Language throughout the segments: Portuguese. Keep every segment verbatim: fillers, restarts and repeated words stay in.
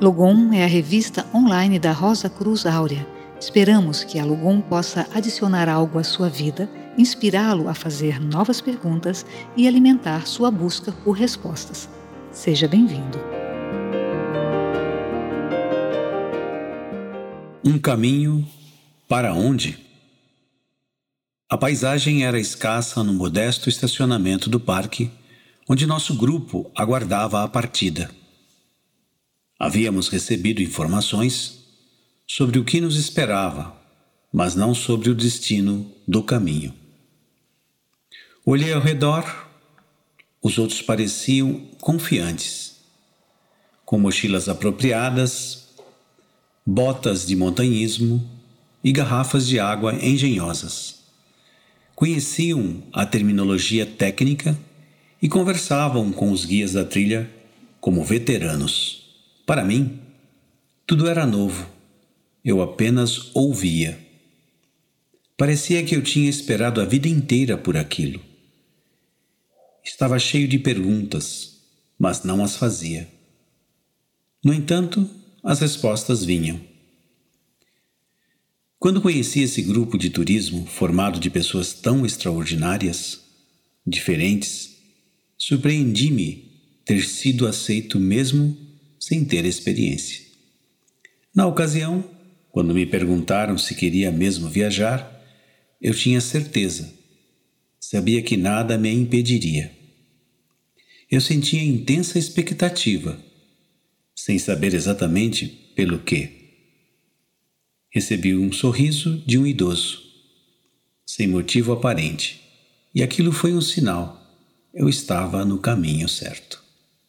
Logom é a revista online da Rosa Cruz Áurea. Esperamos que a Logom possa adicionar algo à sua vida, inspirá-lo a fazer novas perguntas e alimentar sua busca por respostas. Seja bem-vindo. Um caminho para onde? A paisagem era escassa no modesto estacionamento do parque, onde nosso grupo aguardava a partida. Havíamos recebido informações sobre o que nos esperava, mas não sobre o destino do caminho. Olhei ao redor, os outros pareciam confiantes, com mochilas apropriadas, botas de montanhismo e garrafas de água engenhosas. Conheciam a terminologia técnica e conversavam com os guias da trilha como veteranos. Para mim, tudo era novo. Eu apenas ouvia. Parecia que eu tinha esperado a vida inteira por aquilo. Estava cheio de perguntas, mas não as fazia. No entanto, as respostas vinham. Quando conheci esse grupo de turismo formado de pessoas tão extraordinárias, diferentes, surpreendi-me ter sido aceito mesmo sem ter experiência. Na ocasião, quando me perguntaram se queria mesmo viajar, eu tinha certeza. Sabia que nada me impediria. Eu sentia intensa expectativa, sem saber exatamente pelo quê. Recebi um sorriso de um idoso, sem motivo aparente, e aquilo foi um sinal. Eu estava no caminho certo.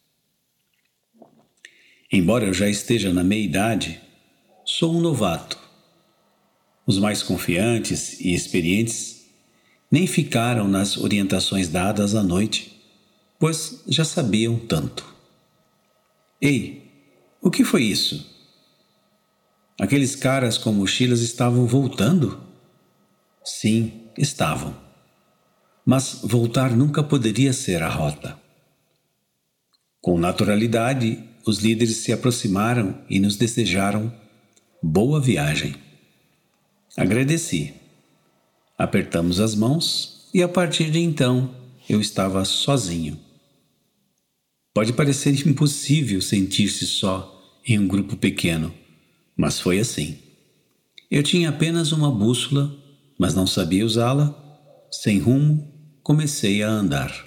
Embora eu já esteja na meia-idade, sou um novato. Os mais confiantes e experientes nem ficaram nas orientações dadas à noite, pois já sabiam tanto. Ei, o que foi isso? Aqueles caras com mochilas estavam voltando? Sim, estavam. Mas voltar nunca poderia ser a rota. Com naturalidade, os líderes se aproximaram e nos desejaram boa viagem. Agradeci. Apertamos as mãos e a partir de então eu estava sozinho. Pode parecer impossível sentir-se só em um grupo pequeno, mas foi assim. Eu tinha apenas uma bússola, mas não sabia usá-la. Sem rumo, comecei a andar.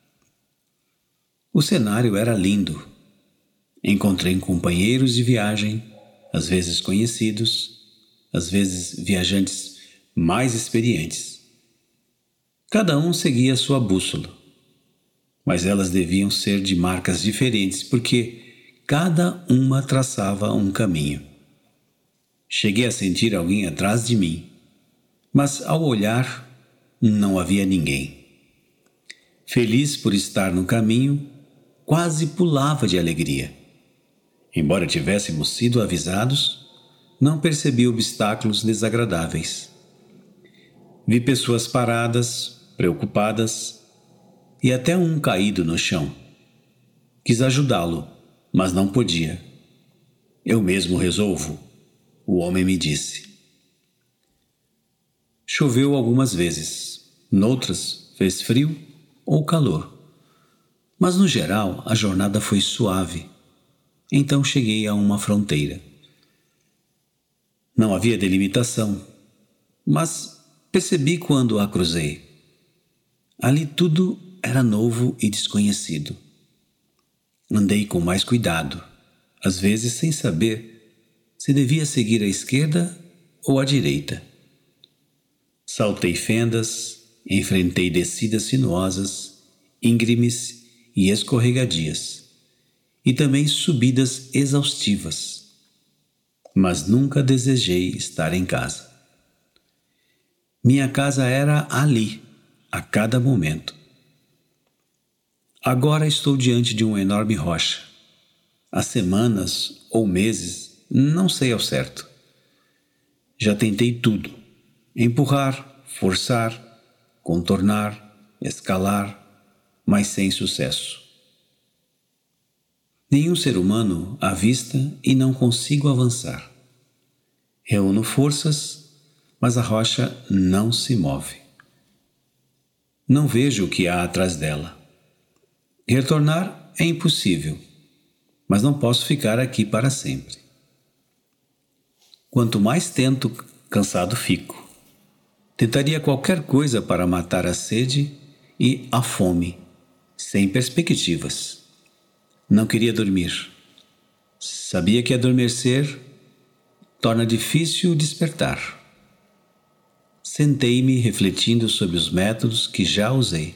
O cenário era lindo. Encontrei companheiros de viagem, às vezes conhecidos, às vezes viajantes mais experientes. Cada um seguia sua bússola, mas elas deviam ser de marcas diferentes porque cada uma traçava um caminho. Cheguei a sentir alguém atrás de mim, mas ao olhar não havia ninguém. Feliz por estar no caminho, quase pulava de alegria. Embora tivéssemos sido avisados, não percebi obstáculos desagradáveis. Vi pessoas paradas, preocupadas, e até um caído no chão. Quis ajudá-lo, mas não podia. Eu mesmo resolvo, o homem me disse. Choveu algumas vezes, noutras fez frio ou calor, mas no geral a jornada foi suave. Então cheguei a uma fronteira. Não havia delimitação, mas percebi quando a cruzei. Ali tudo era novo e desconhecido. Andei com mais cuidado, às vezes sem saber se devia seguir à esquerda ou à direita. Saltei fendas, enfrentei descidas sinuosas, íngremes e escorregadias, e também subidas exaustivas, mas nunca desejei estar em casa. Minha casa era ali, a cada momento. Agora estou diante de uma enorme rocha. Há semanas ou meses, não sei ao certo. Já tentei tudo: empurrar, forçar, contornar, escalar, mas sem sucesso. Nenhum ser humano à vista e não consigo avançar. Reúno forças, mas a rocha não se move. Não vejo o que há atrás dela. Retornar é impossível, mas não posso ficar aqui para sempre. Quanto mais tento, cansado fico. Tentaria qualquer coisa para matar a sede e a fome, sem perspectivas. Não queria dormir. Sabia que adormecer torna difícil despertar. Sentei-me refletindo sobre os métodos que já usei.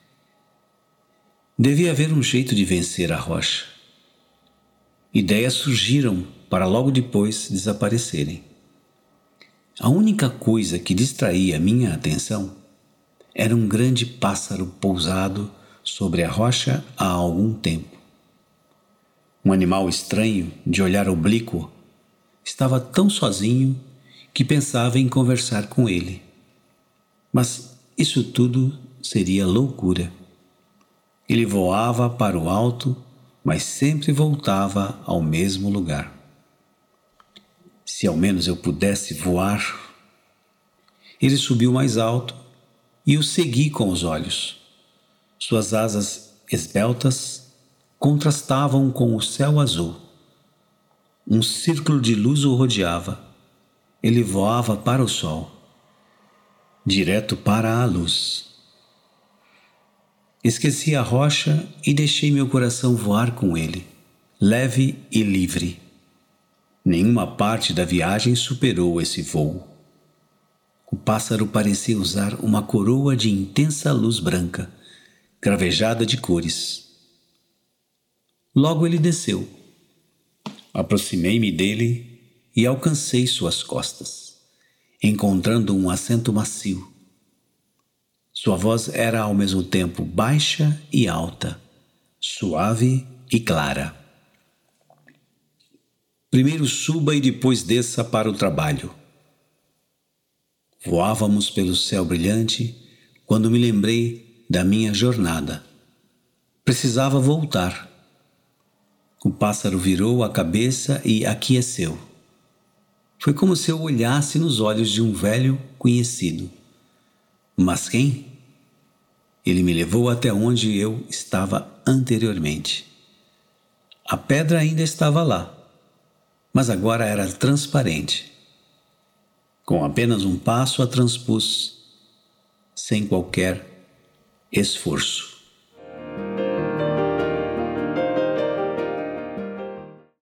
Devia haver um jeito de vencer a rocha. Ideias surgiram para logo depois desaparecerem. A única coisa que distraía minha atenção era um grande pássaro pousado sobre a rocha há algum tempo. Um animal estranho, de olhar oblíquo, estava tão sozinho que pensava em conversar com ele. Mas isso tudo seria loucura. Ele voava para o alto, mas sempre voltava ao mesmo lugar. Se ao menos eu pudesse voar. Ele subiu mais alto e o segui com os olhos. Suas asas esbeltas contrastavam com o céu azul. Um círculo de luz o rodeava. Ele voava para o sol, direto para a luz. Esqueci a rocha e deixei meu coração voar com ele, leve e livre. Nenhuma parte da viagem superou esse voo. O pássaro parecia usar uma coroa de intensa luz branca, cravejada de cores. Logo ele desceu. Aproximei-me dele e alcancei suas costas, encontrando um assento macio. Sua voz era ao mesmo tempo baixa e alta, suave e clara. Primeiro suba e depois desça para o trabalho. Voávamos pelo céu brilhante quando me lembrei da minha jornada. Precisava voltar. O pássaro virou a cabeça e aqueceu. Foi como se eu olhasse nos olhos de um velho conhecido. Mas quem? Ele me levou até onde eu estava anteriormente. A pedra ainda estava lá, mas agora era transparente. Com apenas um passo a transpus, sem qualquer esforço.